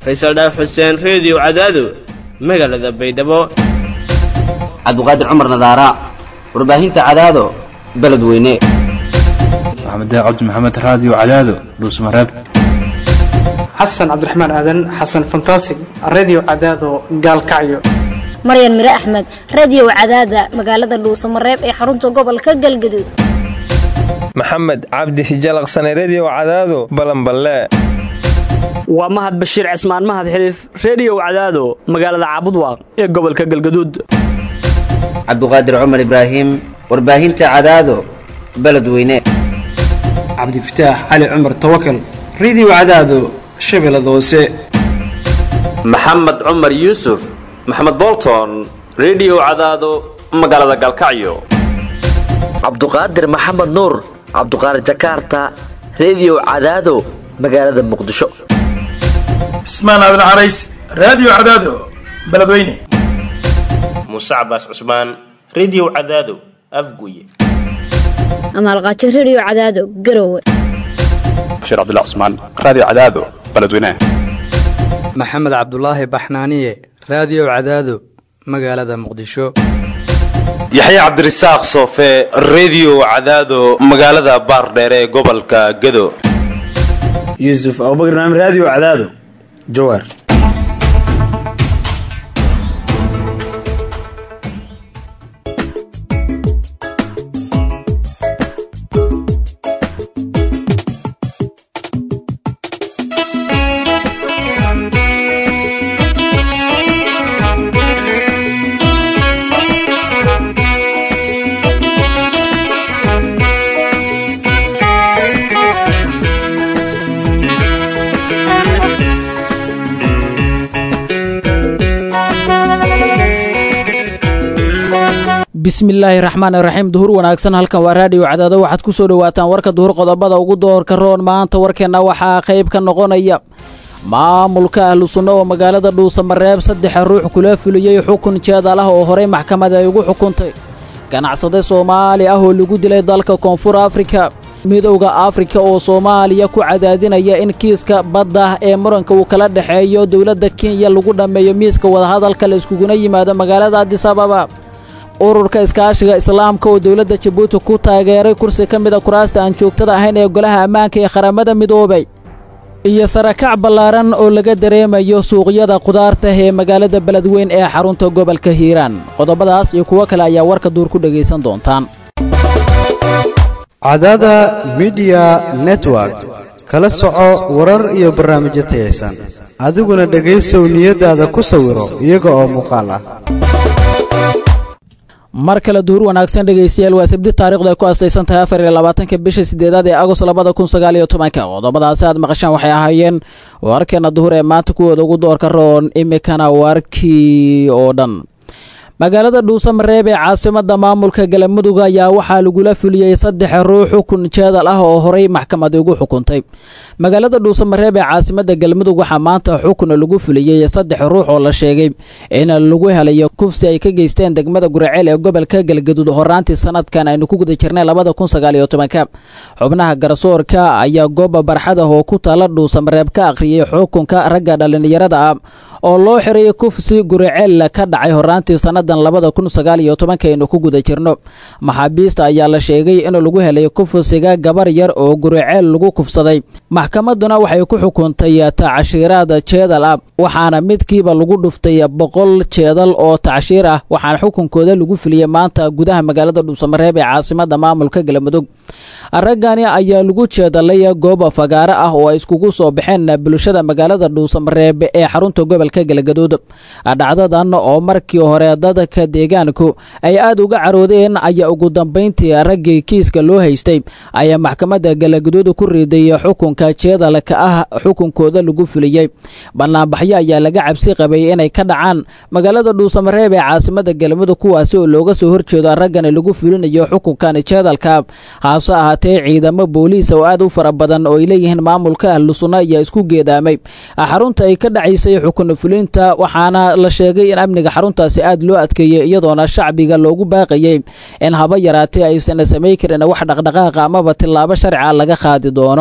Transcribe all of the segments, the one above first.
Faysal Dhaaf Xuseen Radio Cadaado magaalada Baydhabo Cabduqaadir Cumar Nadaara warbaahinta Cadaado beledweyne Maxamed Cabdi Maxamed Radio Cadaado Dhuusmareeb Xasan Cabdiraxmaan Aadan Xasan Fantastic Radio Cadaado Gaalkacyo Maryan Mire Axmed Radio Cadaada magaalada Dhuusmareeb ee xarunta gobolka Galgaduud Maxamed Cabdi Hijalaqsan Radio Cadaado Balanballe waa Mahad Bashiir Cismaan Mahad Xiliif Radio Cadaado magaalada Caabudwaaq ee gobolka Galgaduud Cabduqaadir Cumar Ibraahim warbaahinta Cadaado beledweyne Cabdi Fataax Ali Cumar Tawakkal Radio Cadaado Shabeellada Hoose Maxamed Cumar Yuusuf Maxamed Bolton Radio Cadaado magaalada Galkacyo Cabduqaadir Maxamed Nuur Cabduqaadir Jakarta Radio Cadaado magaalada Muqdisho Ismaan Aadan Carays Radio Cadaado beledweyne Musa Abbas Usman Radio Cadaado Afguye Amal Qaaci Radio Cadaado Garowe Bashir Abdullah Usman Radio Cadaado beledweyne Maxamed Cabdullaahi Baxnaaniye Radio Cadaado magaalada Muqdisho Yaxya Cabdirasaaq Soofe Radio Cadaado magaalada Baardheere ee gobolka Gado Yusuf Abubakar Naam Radio Cadaado Jowhar bismillaahi raxmaani raxiim duhur wanaagsan halkan waa raadiyo Cadaado waxaad ku soo dhawaataan warka duhur qodobada ugu doorka roon maanta warkeena waxaa qayb ka noqonaya maamulka ahlu sunna oo magaalada Dhuusamareeb 3 ruux kula fuliyay xukun jeedal ah oo horey maxkamadda ay ugu xukuntay ganacsade Soomaali ah oo lagu dilay dalka Koonfur Afrika midowga Afrika oo Soomaaliya ku cadaadinaya in kiiska badda ee muranka uu kala dhaxeeyo dawladda Kenya lagu dhameeyo miiska wada hadalka la iskugu yimaado magaalada Addis Ababa ururka iskaashiga islaamka oo dawladda Djibouti ku taageeray kursi ka mid ah kuraasta aan joogtada ahayn ee golaha ammaanka ee qaramada midoobay iyo sarakac ballaaran oo laga dareemayo suuqyada qudaarta ee magaalada beledweyne ee xarunta gobolka Hiiraan qodobadaas iyo kuwa kale ayaa warka duur ku dhageysan doontaan Cadaada Media Network kala soco warar iyo barnaamijyo tayeysan adiguna dhageyso niyadaada ku sawiro iyaga oo muuqaal ah mar kale duhur wanaagsan dhageystayaal waa sabti taariikhda ay ku aasaysan tahay 24 bisha 8 ee Agost 2019 qodobadaas aad maqashaan waxay ahaayeen warkeena duhur ee maanta kuwooda ugu doorka roon imikana warkii oo dhan magaalada Dhuusamareeb ee caasimadda maamulka Galmudug ayaa waxaa lagu fuliyay 3 ruux xukun jeedal ah oo horey maxkamadda ugu xukuntay magaalada Dhuusamareeb ee caasimadda Galmudug waxaa maanta xukun lagu fuliyay 3 ruux oo la sheegay in lagu helayo kufsi ay ka geysteen degmada Guraceel ee gobolka Galgaduud horaantii sanadkan aynu ku guda jirnay 2019 xubnaha garsoorka ayaa goob barxad ah oo ku taala Dhuusamareeb ka akhriyay xukunka ragga dhalinyarada ah oo loo xiray kufsi Guraceel ka dhacay horaantii sanadkan 2019 aynu ku guda jirno maxaabiista ayaa la sheegay in lagu helay kufsiga gabar yar oo Guraceel lagu kufsaday maxkamaduna waxay ku xukuntay tacashiiraad jeedal ah waxaana midkiiba lagu dhuftay 100 jeedal oo tacashiir ah waxaana xukunkooda lagu fuliyay maanta gudaha magaalada Dhuusamareeb ee caasimadda maamulka Galmudug aragani ayaa lagu jeedalay goob fagaare ah oo ay iskugu soo baxeen bulshada magaalada Dhuusamareeb ee xarunta gobolka Galgaduud dhacdadan oo markii hore dadka deegaanku ay aad uga caroodeen ayaa ugu dambeyntii raggii kiiska loo haystay ayaa maxkamadda Galgaduud ku riday xukunka jeedalka ah xukunkooda lagu fuliyay banaanbaxyo ayaa laga cabsi qabay inay ka dhacaan magaalada Dhuusamareeb ee caasimadda Galmudug kuwaas oo looga soo horjeedo raggan lagu fulinayo xukunkan jeedalka haasa ahaatee ciidamo booliis oo aad u fara badan oo ay leeyihiin maamulka ahlu sunna ayaa isku geedaamay xarunta ay ka dhacaysay xukun fulinta waxaana la sheegay in amniga xaruntaasi aad loo adkeeyay iyadoona shacbiga loogu baaqayay in haba yaraatee aysan sameey karin wax dhaqdhaqaaq ama tilaabo sharci ah laga qaadi doono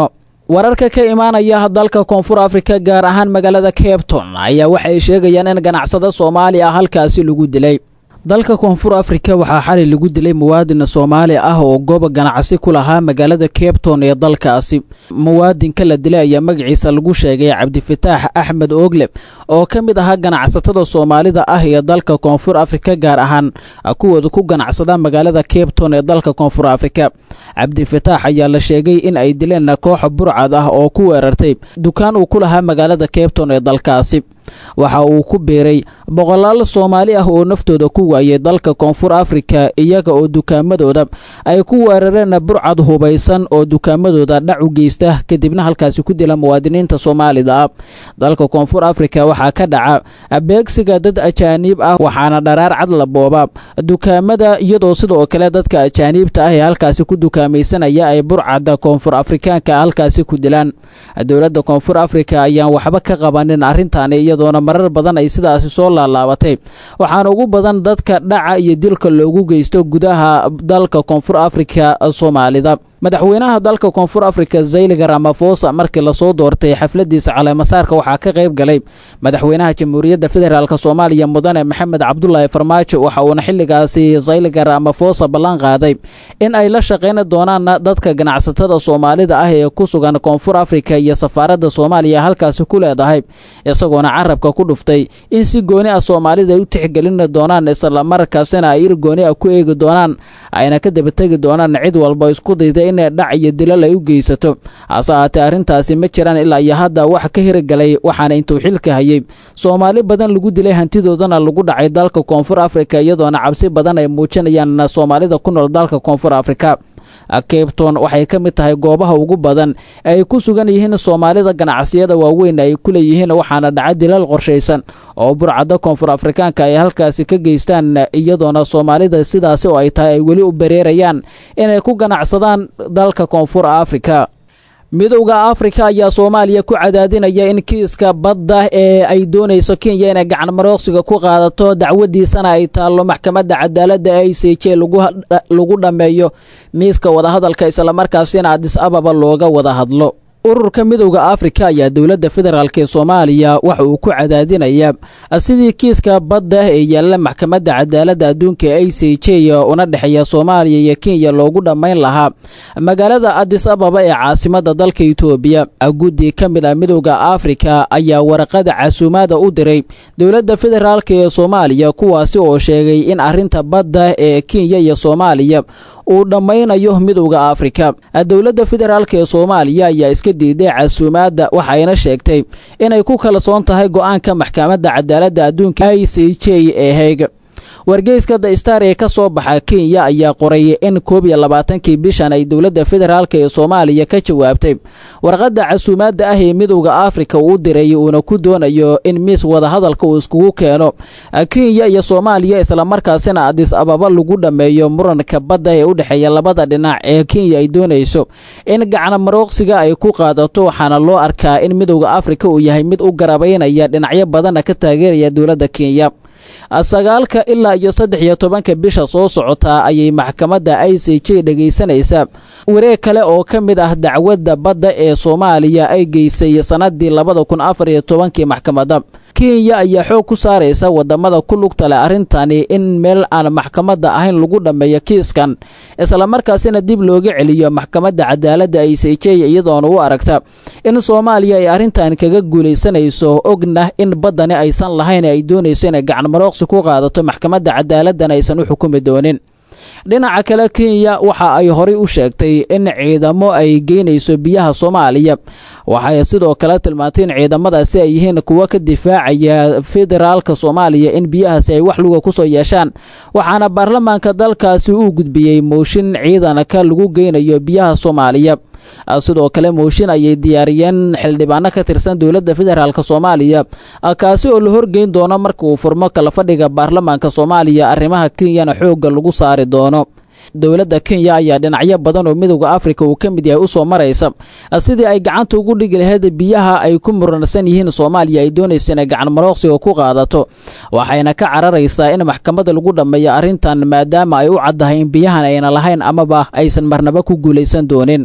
wararka ka imaanaya dalka koonfur afrika gaar ahaan magaalada Cape Town ayaa waxay sheegayaan in ganacsade Soomaali ah halkaasi lagu dilay. dalka koonfur afrika waxaa xalay lagu dilay muwaadin Soomaali ah oo goob ganacsi ku lahaa magaalada Cape Town ee dalkaasi. muwaadinka la dilay ayaa magaciisa lagu sheegay Cabdifataax Axmed Oogle oo ka mid ahaa ganacsatada Soomaalida ah ee dalka koonfur afrika gaar ahaan kuwooda ku ganacsada magaalada Cape Town ee dalka koonfur afrika. Cabdifataax ayaa la sheegay in ay dileen koox burcad ah oo ku weerartay dukaan uu ku lahaa magaalada Cape Town ee dalkaasi. waxa uu ku beeray boqolaal Soomaali ah oo naftooda ku waayay dalka koonfur afrika iyaga oo dukaamadooda ay ku weerareen burcad hubaysan oo dukaamadooda dhac u geysta kadibna halkaasi ku dila muwaadiniinta Soomaalida ah. dalka koonfur afrika waxaa ka dhaca beegsiga dad ajaanib ah waxaana dharaar cad la booba dukaamada iyadoo sidoo kale dadka ajaanibta ah ee halkaasi ku dukaamaysanaya ay burcada koonfur afrikaanka halkaasi ku dilaan. dowladda koonfur afrika ayaan waxba ka qabanin arrintan iyadoona marar badan ay sidaasi soo laalaabatay waxaana ugu badan dadka dhaca iyo dilka loogu geysto gudaha dalka koonfur afrika Soomaalida. madaxweynaha dalka koonfur afrika Cyril Ramaphosa markii la soo doortay xafladiisa caleemasaarka waxaa ka qayb galay madaxweynaha jamhuuriyadda federaalka Soomaaliya mudane Maxamed Cabdullaahi Farmaajo waxa uu xilligaasi Cyril Ramaphosa ballan qaaday in ay la shaqeyn doonaan dadka ganacsatada Soomaalida ah ee ku sugan koonfur afrika iyo safaaradda Soomaaliya halkaasi ku leedahay isagoona carabka ku dhuftay in si gooni ah Soomaalida ay u tixgelin doonaan isla markaasina ay gooni ah ku eegi doonaan ayna ka daba tagi doonaan cid walba isku dayday in dhac iyo dilal ay u geysato. hase ahaatee arrintaasi ma jiraan ilaa iyo hadda wax ka hirgalay waxaana intuu xilka hayay Soomaali badan lagu dilay hantidoodana lagu dhacay dalka koonfur afrika iyadoona cabsi badan ay muujinayaan Soomaalida ku nool dalka koonfur afrika. Cape Town waxay ka mid tahay goobaha ugu badan ay ku sugan yihiin Soomaalida ganacsiyada waaweyn ay ku leeyihiin waxaana dhacay dilal qorsheysan oo burcada koonfur afrikaanka ay halkaasi ka geystaan iyadoona Soomaalida sidaasi oo ay tahay ay weli u bareerayaan inay ku ganacsadaan dalka koonfur afrika. midowga Afrika ayaa Soomaaliya ku cadaadinaya in kiiska badda ee ay doonayso Kenya inay gacan marooqsiga ku qaadato dacwadiisana ay taalo maxkamadda cadaaladda ICJ lagu dhameeyo miiska wada hadalka isla markaasina Addis Ababa looga wada hadlo. ururka midowga Afrika ayaa dowladda federaalka ee Soomaaliya waxa uu ku cadaadinayaa sidii kiiska badda ee yaalla maxkamadda cadaaladda adduunka ICJ una dhaxeeya Soomaaliya iyo Kenya loogu dhameyn lahaa magaalada Addis Ababa ee caasimadda dalka Itoobiya. guddi ka mid ah midowga Afrika ayaa warqad casuumada u diray dowladda federaalka ee Soomaaliya kuwaasi oo sheegay in arrinta badda ee Kenya iyo Soomaaliya uu dhameynayo midowga Afrika. dowladda federaalka ee Soomaaliya ayaa iska diiday casuumada waxayna sheegtay inay ku kala soon tahay go'aanka maxkamadda cadaaladda adduunka ICJ ee Hague. wargeyska The Star ee ka soo baxa Kenya ayaa qoray in 22 bishan ay dowladda federaalka ee Soomaaliya ka jawaabtay warqadda casuumada ah ee midowga Afrika uu diray uuna ku doonayo in miis wada hadalka uu iskugu keeno Kenya iyo Soomaaliya isla markaasina Addis Ababa lagu dhameeyo muranka badda ee u dhaxeeya labada dhinac ee Kenya ay doonayso in gacan marooqsiga ay ku qaadato waxaana loo arkaa in midowga Afrika uu yahay mid u garabaynaya dhinacyo badan ka taageeraya dowladda Kenya. 9 ilaa 13 bisha soo socota ayay maxkamadda ICJ dhageysanaysaa wareeg kale oo ka mid ah dacwadda badda ee Soomaaliya ay geysay sanadii 2014 maxkamadda. Kenya ayaa xoog ku saaraysa wadamada ku lugta leh arrintani in meel aan maxkamadda ahayn lagu dhameeyo kiiskan isla markaasina dib looga celiyo maxkamadda cadaaladda ICJ iyadoona u aragta in Soomaaliya ay arrintan kaga guuleysanayso ogna in baddani aysan lahayn ay doonayso inay gacan marooqsi ku qaadato maxkamadda cadaaladdan aysan u xukumi doonin. dhinaca kale Kenya waxa ay horay u sheegtay in ciidamo ay geynayso biyaha Soomaaliya waxay sidoo kale tilmaantay in ciidamadaasi ay yihiin kuwa ka difaacaya federaalka Soomaaliya in biyahaasi ay wax luga ku soo yeeshaan waxaana baarlamaanka dalkaasi uu gudbiyay mooshin ciidanka lagu geynayo biyaha Soomaaliya. sidoo kale mooshin ayay diyaariyeen xildhibaano ka tirsan dowladda federaalka Soomaaliya kaasi oo la horgeyn doono marka uu furmo kala fadhiga baarlamaanka Soomaaliya arrimaha Kenya xooga lagu saari doono. dowladda Kenya ayaa dhinacyo badan oo midowga Afrika uu ka mid yahay u soo maraysa sidii ay gacanta ugu dhigi lahayd biyaha ay ku muransan yihiin Soomaaliya ay doonayso inay gacan marooqsiga ku qaadato waxayna ka cararaysaa in maxkamadda lagu dhameeyo arrintan maadaama ay u caddahay in biyahan ayna lahayn amaba aysan marnaba ku guuleysan doonin.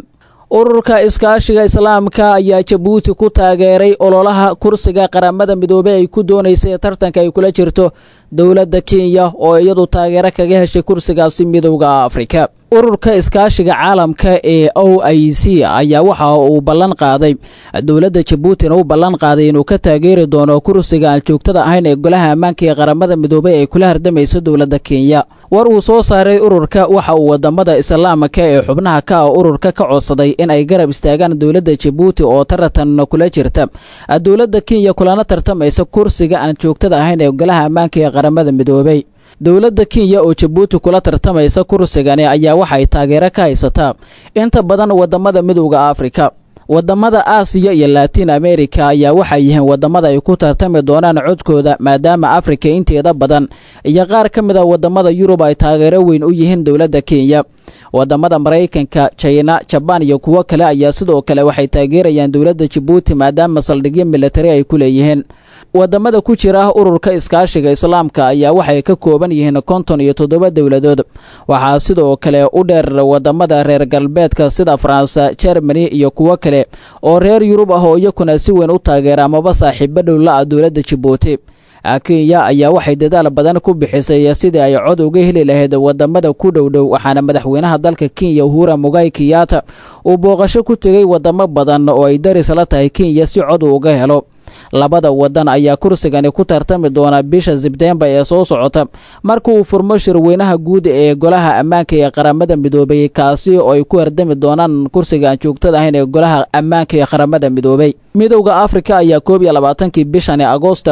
ururka iskaashiga islaamka ayaa jabuuti ku taageeray ololaha kursiga qaramada midoobey ay ku doonaysay tartanka ay kula jirto dowladda Kenya oo iyadu taageero kaga heshay kursigaasi midowga Afrika. ururka iskaashiga caalamka ee OIC ayaa waxa uu ballan qaaday dowladda Jabuuti inuu ballan qaaday inuu ka taageeri doono kursiga aan joogtada ahayn ee golaha ammaanka ee qaramada midoobay ay kula hardamayso dowladda Kenya. war uu soo saaray ururka waxa uu wadamada islaamka ee xubnaha ka ururka ka codsaday in ay garab istaagaan dowladda Jabuuti oo taratan kula jirta dowladda Kenya kulana tartamaysa kursiga aan joogtada ahayn ee golaha ammaanka ee qaramada midoobay. dowladda Kenya oo Jabuuti kula tartamaysa kursigani ayaa waxay taageero ka haysataa inta badan wadamada midowga Afrika. wadamada Aasiya iyo Latin America ayaa waxay yihiin wadamada ay ku tartami doonaan codkooda maadaama Afrika inteeda badan iyo qaar ka mid ah wadamada Yurub ay taageero weyn u yihiin dowladda Kenya. wadamada Mareykanka, China, Japan iyo kuwa kale ayaa sidoo kale waxay taageerayaan dowladda Jabuuti maadaama saldhigyo military ay ku leeyihiin. wadamada ku jira ururka iskaashiga islaamka ayaa waxay ka kooban yihiin 57 dowladood. waxaa sidoo kale u dheer wadamada reer galbeedka sida France, Germany iyo kuwa kale oo reer Yurub ah oo iyakuna si weyn u taageera amaba saaxiibo dhow la dowladda Jabuuti. Kenya ayaa waxay dadaal badan ku bixisay sidii ay cod uga heli lahayd wadamada ku dhowdhow waxaana madaxweynaha dalka Kenya Uhuru Muigai Kenyatta uu booqasho ku tagay wadamo badan oo ay daris la tahay Kenya si cod uga helo. labada wadan ayaa kursigani ku tartami doona bisha Sebtembar ee soo socota markuu uu furmo shirweynaha guud ee golaha ammaanka ee qaramada midoobay kaasi oo ay ku hardami doonaan kursiga aan joogtada ahayn ee golaha ammaanka ee qaramada midoobay. midowga Afrika ayaa 22 bishan Agoosto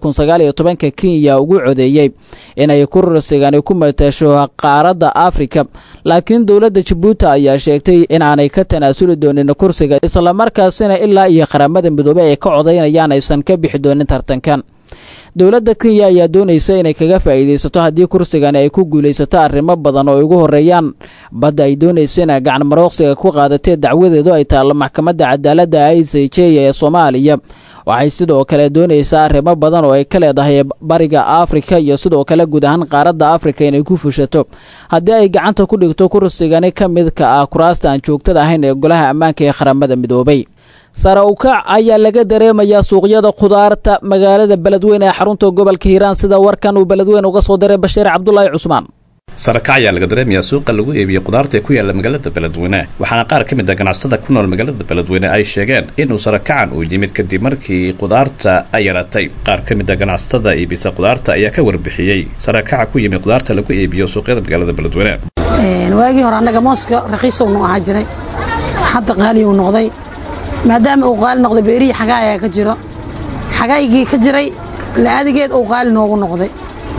2019 Kenya ugu codeeyay inay kursigani ku matasho qaaradda Afrika laakiin dowladda Jabuuti ayaa sheegtay in aanay ka tanaasuli doonin kursiga isla markaasina ilaa iyo qaramada midoobay ay ka codeynayaan aysan ka bixi doonin tartankan. dowladda Kenya ayaa doonaysa inay kaga faa'iideysato haddii kursigan ay ku guuleysato arrimo badan oo ugu horeeyaan badda ay doonayso in gacan marooqsiga ku qaadatay dacwadeedu ay taalo maxkamadda cadaaladda ICJ ee Soomaaliya. waxay sidoo kale doonaysaa arrimo badan oo ay ka leedahay bariga Afrika iyo sidoo kale guud ahaan qaaradda Afrika inay ku fushato haddii ay gacanta ku dhigto kursigani ka mid ka ah kuraasta aan joogtada ahayn ee golaha ammaanka ee qaramada midoobay. sare u kac ayaa laga dareemayaa suuqyada khudaarta magaalada Beledweyne ee xarunta gobolka Hiiraan sida warkan uu Beledweyne uga soo diray Bashiir Cabdullaahi Cusmaan. sarakac ayaa laga dareemayaa suuqa lagu iibiyo khudaarta ee ku yaala magaalada Beledweyne waxaana qaar ka mid ah ganacsatada ku nool magaalada Beledweyne ay sheegeen inuu sarakacan uu yimid kadib markii khudaarta ay yaratay. qaar ka mid ah ganacsatada iibisa khudaarta ayaa ka warbixiyay sarakaca ku yimid khudaarta lagu iibiyo suuqyada magaalada Beledweyne. waagii hore anaga mooska raqiis uu ahaa jiray hadda qaali uu noqday maadaama uu qaali noqday beerihi xagaa ayaa ka jiro xagaygii ka jiray laadigeed uu qaali noogu noqday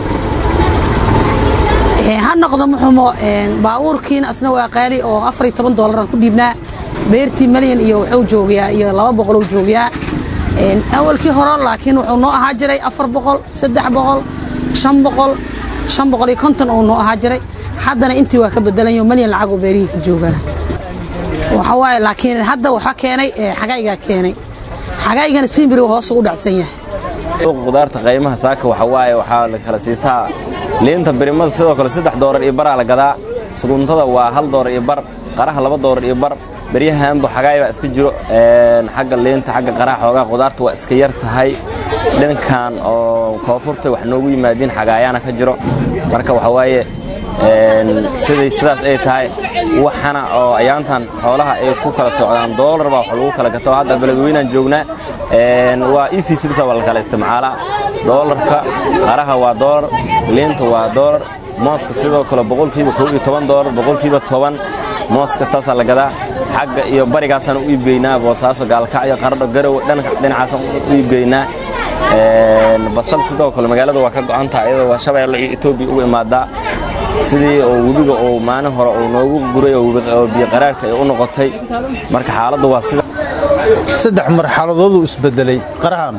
ha noqdo muxumo baabuurkiina asna waa qaali oo $14 aan ku dhiibnaa beertii milyan iyo wuxuu joogiyaa iyo 200 uu joogiyaa awalkii hore laakiin wuxuu noo ahaa jiray 400 300 500 550 uu noo ahaa jiray haddana intii waa ka bedelayo milyan lacag oo beerihi ka joogaa waxa waaye laakiin hadda waxa keenay xagayga keenay xagaygana simbiri hoos u dhacsan yahay khudaarta qiimaha saaka waxa waaye waxa la kala siisaa liinta birimada sidoo kale $3 iyo bar la gadaa suguntada waa $1 iyo bar qaraha $2 iyo bar bariyahanba xagayba iska jiro xagga liinta xagga qaraha xoogaa khudaarta waa iska yar tahay dhankan oo koonfurta wax noogu yimaadeen xagaayana ka jiro marka waxa waaye sidaas ay tahay waxana oo ayaantan xoolaha ay ku kala socdaan $1 baa wax lagu kala gato hadda Beledweyne joognaa waa EFC bisa wala kala isticmaala $ka qaraha waa $1 liinta waa $1 mooska sidoo kale boqolkiiba $12 boqolkiiba 10 mooska saasa la gadaa xagga iyo barigaasana u iibgeynaa boosaaso gaalkacyo qardho garow dhinacaas u iibgeynaa basal sidoo kale magaalada waa ka go'an tahay iyadoo waa Shabeelle iyo Itoobiya u imaadaa sidii oo webiga oo maalin hore oo noogu guray oo biyo qaraarka ay u noqotay marka xaaladdu waa sida saddex marxaladood uu isbedelay qarahan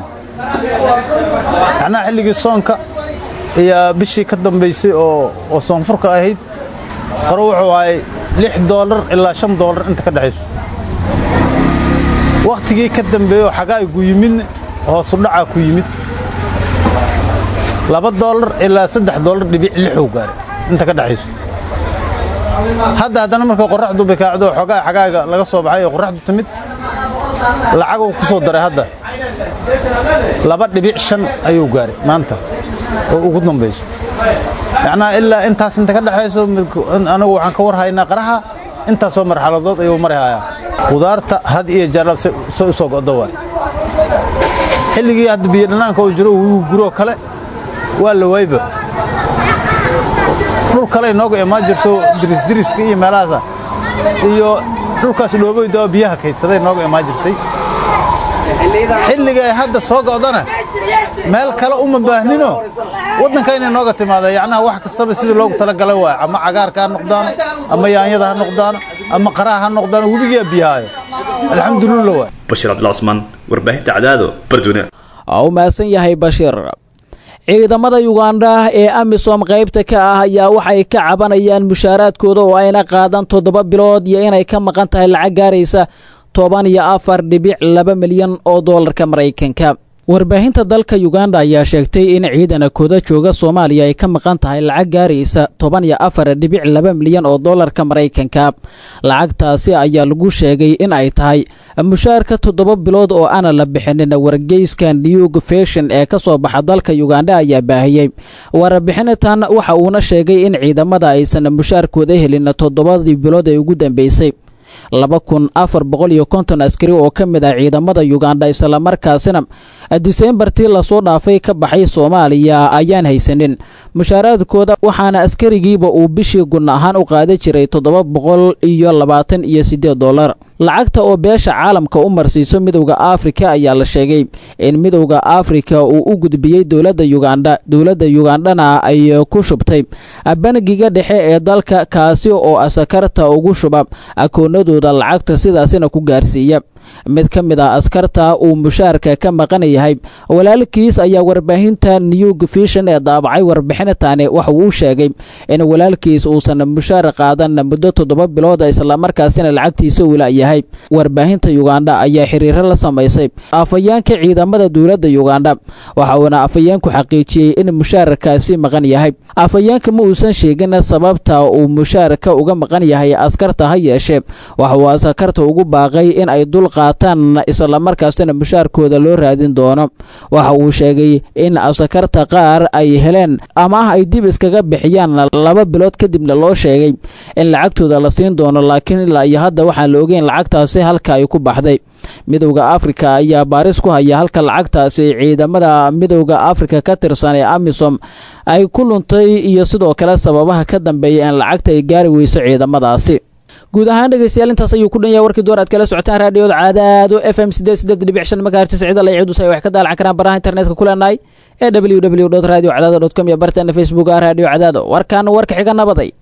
ana xilligii soonka iyo bishii ka dambeysay oo soonfurka ahayd qaro wuxuu ahay $6 ilaa $5 inta ka dhaxayso waqtigii ka dambeeyay xagaa ugu yimid hoos u dhaca ku yimid $2 ilaa $3.6 gaaray inta ka dhaxayso hadda haddana markay qorraxdu bikaacdo xoogaa xagaaga laga soo baxay oo qorraxdu timid lacaguu ku soo daray hadda 2.5 ayuu gaaray maanta oo ugu dambayso macnaha ilaa intaas inta ka dhaxayso anagu waxaan ka war haynaa qaraha intaasoo marxaladood ayuu marhayaa qudaarta had iyo jeer soo soo go'do waa xilligii hadda biyo dhanaanka uu jiro uu guro kale waa la wayba dhul kale inooga imaan jirto diris iyo meelahaas iyo dhulkaas dhoobeyda biyaha kaydsaday inooga imaan jirtay xilliga ay hadda soo go'dana meel kale uma baahnino wadanka inay nooga timaado yacnaha wax kastaba sidii loogu talagalay waa ama cagaarka ha noqdaan ama yaanyada ha noqdaan ama qaraha ha noqdaan webiga biyahaayo alxamdulillah waa Bashir Abdullah Usman warbaahinta Cadaado Barduna oo maasan yahay Bashir ciidamada Uganda ee AMISOM qaybta ka ah ayaa waxay ka cabanayaan mushaaraadkooda oo ayna qaadan 7 bilood iyo inay ka maqan tahay lacag gaaraysa 14.2 milyan oo doolarka Mareykanka warbaahinta dalka Uganda ayaa sheegtay in ciidankooda jooga Soomaaliya ay ka maqan tahay lacag gaaraysa 14.2 milyan oo doolarka Mareykanka lacagtaasi ayaa lagu sheegay in ay tahay mushaarka 7 bilood oo aan la bixinin wargeyska New Fashion ee ka soo baxa dalka Uganda ayaa baahiyay warbixintan waxa uu sheegay in ciidamada aysan mushaarkooda helin 7 bilood ee ugu dambeysay 2450 askari oo ka mid ah ciidamada Uganda isla markaasina Decembertii la soo dhaafay ka baxay Soomaaliya ayaan haysanin mushaaraadkooda waxaana askarigiiba uu bishii gun ahaan u qaadan jiray $728 lacagta oo beesha caalamka u marsiiso midowga Afrika ayaa la sheegay in midowga Afrika uu u gudbiyay dawladda Ugandana ay ku shubtay bangiga dhexe ee dalka kaasi oo askarta ugu shuba akoonadooda lacagta sidaasina ku gaarsiiya mid ka mid ah askarta uu mushaarka ka maqan yahay walaalkiis ayaa warbaahinta New Fashion ee daabacay warbixintan waxa uu sheegay in walaalkiis uusan mushaar qaadan muddo 7 bilood isla markaasina lacagtiisa uu leeyahay warbaahinta Uganda ayaa xiriir la sameysay afayeenka ciidamada dawladda Uganda waxa uu afayeenku xaqiijiyay in mushaarkaasi maqan yahay afayeenka ma uusan sheegin sababta uu mushaarka uga maqan yahay askarta ha yeeshee waxa uu askarta ugu baaqay in ay dul qaataan isla markaasina mushaarkooda loo raadin doono waxa uu sheegay in askarta qaar ay heleen ama ay dib iskaga bixiyaan 2 bilood kadibna loo sheegay in lacagtooda la siin doono laakiin ilaa iyo hadda waxaan la ogeyn lacagtaasi halka ay ku baxday midowga Afrika ayaa baaris ku haya halka lacagtaasi ciidamada midowga Afrika ka tirsan ee AMISOM ay ku luntay iyo sidoo kale sababaha ka dambeeyay in lacagta ay gaari weyso ciidamadaasi guud ahaan dhageystayaal intaas ayuu ku dhan yahay warkii door aad kala socotaan raadiyoda Cadaado FM 88.5 megahertz cida la ciidu say wax ka daalcan karaan baraha internetka ku leenahay ee www.radiocadaado.com iyo barteena Facebook Radio Cadaado warkan warka xiga nabaday